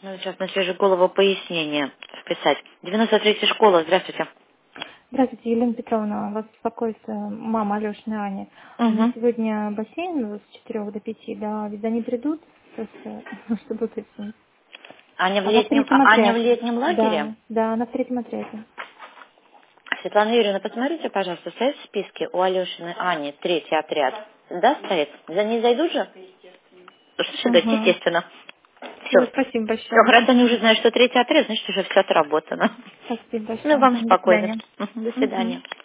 Ну, сейчас на свежую голову пояснение вписать. 93-я школа, здравствуйте. Здравствуйте, Елена Петровна. Вас беспокоит мама Алешины Ани. У них Угу. сегодня бассейн с 4 до 5, да, ведь они придут, просто, чтобы уточнить. Аня в Она в летнем, третьем Аня в отряде. летнем лагере? Да, да, она в третьем отряде. Светлана Юрьевна, посмотрите, пожалуйста, стоит в списке у Алешины Ани третий отряд? Да, стоит? За ней зайдут же? Сюда, Ага. естественно. Все, Все. спасибо Все, большое. раз они уже знают, что третий отряд, значит, уже все отработано. Спасибо Ну, большое. вам До спокойно. свидания. До Мгм. свидания.